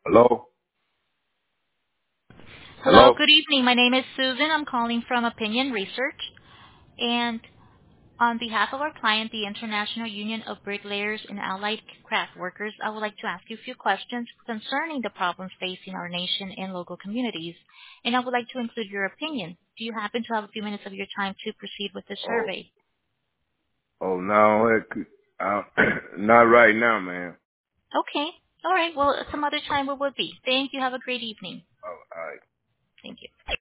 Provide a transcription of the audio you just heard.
Hello? Hello, Hello? good evening. My name is Susan. I'm calling from Opinion Research. And on behalf of our client, the International Union of Bricklayers and Allied Craft Workers, I would like to ask you a few questions concerning the problems facing our nation and local communities. And I would like to include your opinion. Do you happen to have a few minutes of your time to proceed with the Oh, survey? no, not right now, man. Okay. All right. Well, some other time it would be. Thank you. Have a great evening. Oh, all right. Thank you.